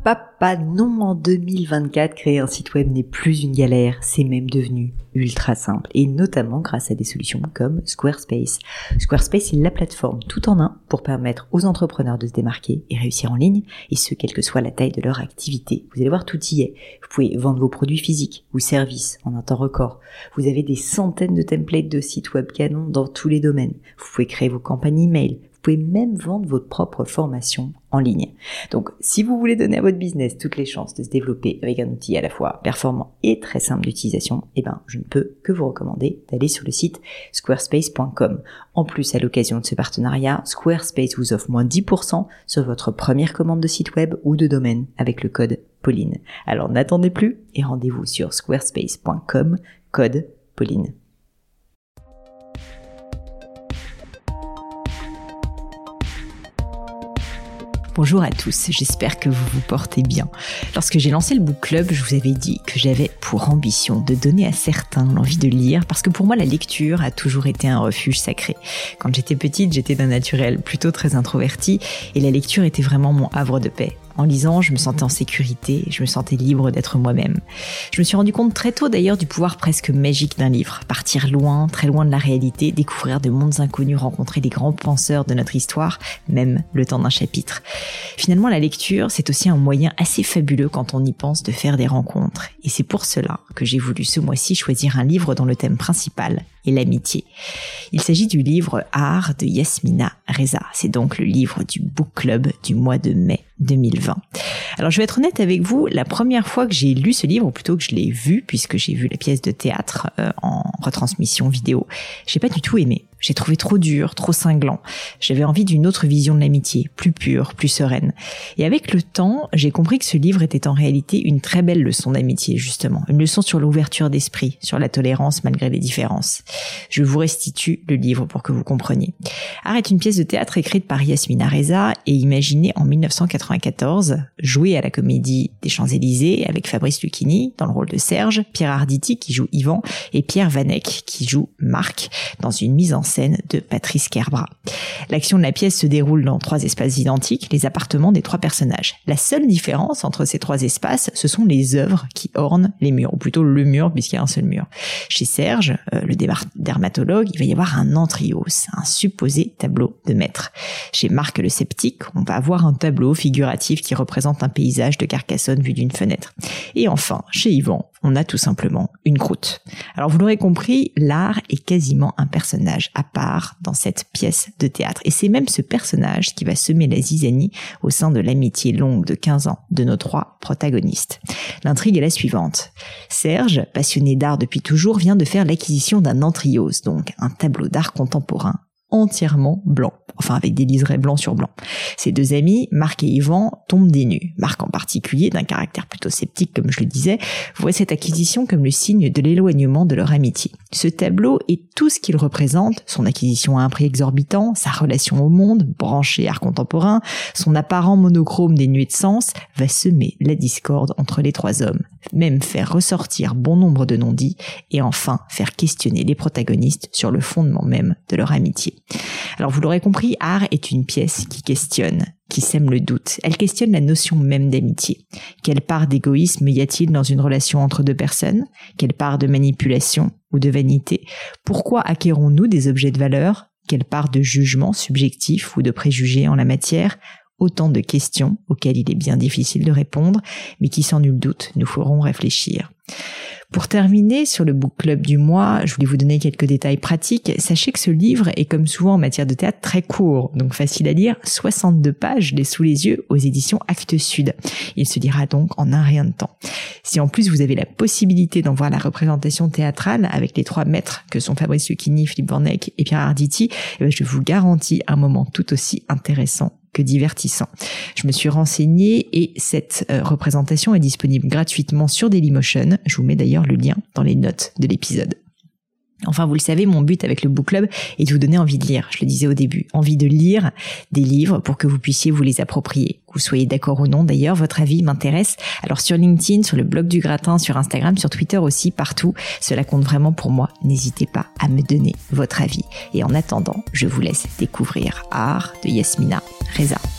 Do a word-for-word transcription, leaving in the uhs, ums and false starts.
papa, non, en deux mille vingt-quatre, créer un site web n'est plus une galère, c'est même devenu ultra simple, et notamment grâce à des solutions comme Squarespace. Squarespace est la plateforme tout en un pour permettre aux entrepreneurs de se démarquer et réussir en ligne, et ce, quelle que soit la taille de leur activité. Vous allez voir, tout y est. Vous pouvez vendre vos produits physiques ou services en un temps record. Vous avez des centaines de templates de sites web canons dans tous les domaines. Vous pouvez créer vos campagnes email. Vous pouvez même vendre votre propre formation en ligne. Donc, si vous voulez donner à votre business toutes les chances de se développer avec un outil à la fois performant et très simple d'utilisation, eh ben, je ne peux que vous recommander d'aller sur le site squarespace point com. En plus, à l'occasion de ce partenariat, Squarespace vous offre moins dix pour cent sur votre première commande de site web ou de domaine avec le code Pauline. Alors, n'attendez plus et rendez-vous sur squarespace point com, code Pauline. Bonjour à tous, j'espère que vous vous portez bien. Lorsque j'ai lancé le Book Club, je vous avais dit que j'avais pour ambition de donner à certains l'envie de lire, parce que pour moi la lecture a toujours été un refuge sacré. Quand j'étais petite, j'étais d'un naturel plutôt très introverti, et la lecture était vraiment mon havre de paix. En lisant, je me sentais en sécurité, je me sentais libre d'être moi-même. Je me suis rendu compte très tôt d'ailleurs du pouvoir presque magique d'un livre. Partir loin, très loin de la réalité, découvrir de mondes inconnus, rencontrer les grands penseurs de notre histoire, même le temps d'un chapitre. Finalement, la lecture, c'est aussi un moyen assez fabuleux quand on y pense de faire des rencontres. Et c'est pour cela que j'ai voulu ce mois-ci choisir un livre dont le thème principal est l'amitié. Il s'agit du livre Art de Yasmina Reza. C'est donc le livre du Book Club du mois de mai deux mille vingt. Alors je vais être honnête avec vous, la première fois que j'ai lu ce livre, ou plutôt que je l'ai vu, puisque j'ai vu la pièce de théâtre euh, en retransmission vidéo, j'ai pas du tout aimé. J'ai trouvé trop dur, trop cinglant. J'avais envie d'une autre vision de l'amitié, plus pure, plus sereine. Et avec le temps, j'ai compris que ce livre était en réalité une très belle leçon d'amitié, justement. Une leçon sur l'ouverture d'esprit, sur la tolérance malgré les différences. Je vous restitue le livre pour que vous compreniez. Art est une pièce de théâtre écrite par Yasmina Reza et imaginée en mille neuf cent quatre-vingt-quatorze, jouée à la Comédie des Champs-Élysées avec Fabrice Lucchini dans le rôle de Serge, Pierre Arditi qui joue Yvan et Pierre Vanek qui joue Marc dans une mise en scène de Patrice Kerbrat. L'action de la pièce se déroule dans trois espaces identiques, les appartements des trois personnages. La seule différence entre ces trois espaces, ce sont les œuvres qui ornent les murs, ou plutôt le mur puisqu'il y a un seul mur. Chez Serge, euh, le dermatologue, il va y avoir un antrios, un supposé tableau de maître. Chez Marc le sceptique, on va avoir un tableau figuratif qui représente un paysage de Carcassonne vu d'une fenêtre. Et enfin, chez Yvan, on a tout simplement une croûte. Alors vous l'aurez compris, l'art est quasiment un personnage à part dans cette pièce de théâtre. Et c'est même ce personnage qui va semer la zizanie au sein de l'amitié longue de quinze ans de nos trois protagonistes. L'intrigue est la suivante. Serge, passionné d'art depuis toujours, vient de faire l'acquisition d'un antrios, donc un tableau d'art contemporain entièrement blanc, enfin avec des liserés blancs sur blanc. Ses deux amis, Marc et Yvan, tombent des nues. Marc en particulier, d'un caractère plutôt sceptique comme je le disais, voit cette acquisition comme le signe de l'éloignement de leur amitié. Ce tableau et tout ce qu'il représente, son acquisition à un prix exorbitant, sa relation au monde, branché art contemporain, son apparent monochrome dénué de sens, va semer la discorde entre les trois hommes, même faire ressortir bon nombre de non-dits et enfin faire questionner les protagonistes sur le fondement même de leur amitié. Alors vous l'aurez compris, Art est une pièce qui questionne, qui sème le doute. Elle questionne la notion même d'amitié. Quelle part d'égoïsme y a-t-il dans une relation entre deux personnes ? Quelle part de manipulation ou de vanité ? Pourquoi acquérons-nous des objets de valeur ? Quelle part de jugement subjectif ou de préjugés en la matière ? Autant de questions auxquelles il est bien difficile de répondre, mais qui sans nul doute nous feront réfléchir. Pour terminer sur le Book Club du mois, je voulais vous donner quelques détails pratiques. Sachez que ce livre est comme souvent en matière de théâtre très court, donc facile à lire, soixante-deux pages, les sous les yeux, aux éditions Actes Sud. Il se lira donc en un rien de temps. Si en plus vous avez la possibilité d'en voir la représentation théâtrale avec les trois maîtres que sont Fabrice Lucchini, Philippe Vanek et Pierre Arditi, eh bien je vous garantis un moment tout aussi intéressant que divertissant. Je me suis renseignée et cette euh, représentation est disponible gratuitement sur Dailymotion. Je vous mets d'ailleurs le lien dans les notes de l'épisode. Enfin, vous le savez, mon but avec le Book Club est de vous donner envie de lire, je le disais au début, envie de lire des livres pour que vous puissiez vous les approprier. Que vous soyez d'accord ou non, d'ailleurs, votre avis m'intéresse. Alors sur LinkedIn, sur le blog du gratin, sur Instagram, sur Twitter aussi, partout, cela compte vraiment pour moi. N'hésitez pas à me donner votre avis. Et en attendant, je vous laisse découvrir Art de Yasmina Reza.